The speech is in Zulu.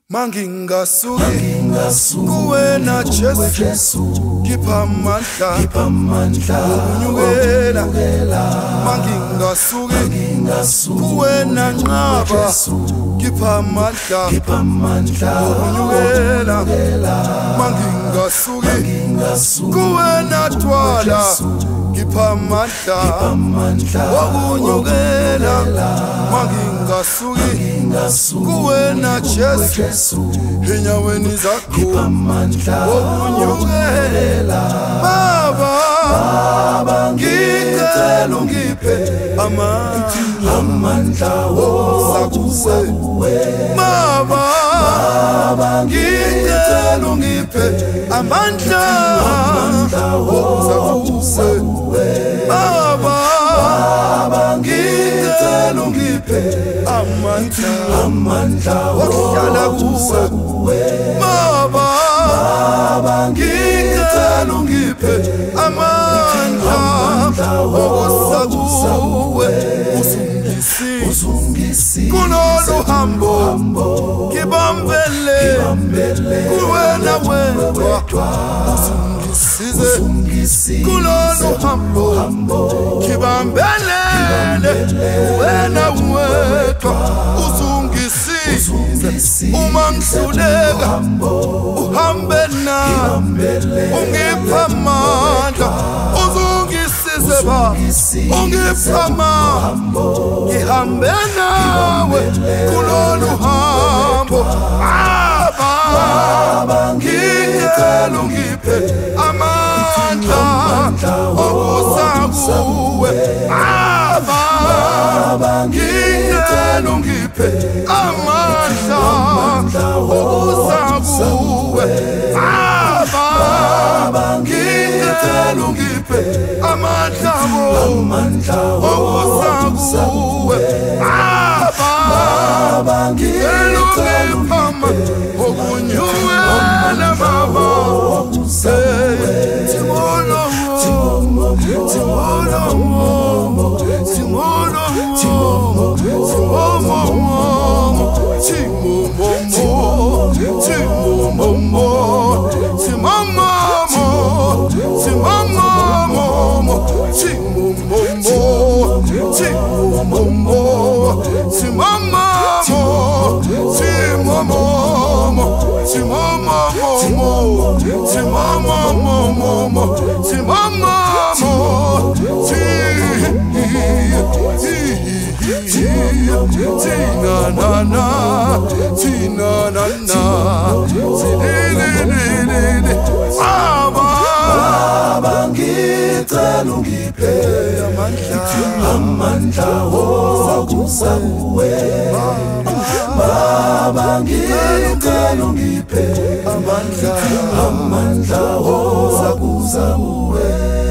Mangingasuki kuwena Jesu Kipha amandla ukunyukela Mangingasuki kuwena Nqaba Kipha amandla ukunyukela Mangingasuki kuwena Twala Kipha amandla ukunyukela Mangingasuki kuwena Jesu enyaweni zakho ukunyukela Baba ngicela ungiphe amandla wokuzakuwe Baba ngicela ungiphe amandla wokuzakuwe Baba ngicela ungiphe amandla wokuhlala kuwe Baba ngicela ungiphe amandla wokuzakuwe Usungisi kulolu hambo kibambele kuwena wedwa Usungisi kulolu hambo kibambele kuwena wedwa Usungisi uma ngihluleka uhambe nami ungipha amandla Usungisize Baba ungipha amandla ngihambe nawe kulolu hambo Baba ngicela ungiphe amandla okuzakuwe Baba ngicela ungiphe amandla okuzakuwe Baba ngicela ungiphe amandla okuzakuwe Baba ngicela ungiphe okunyukela Baba Baba ngicela ungiphe amandla wokuzakuwe Baba ngicela ungiphe amandla wokuzakuwe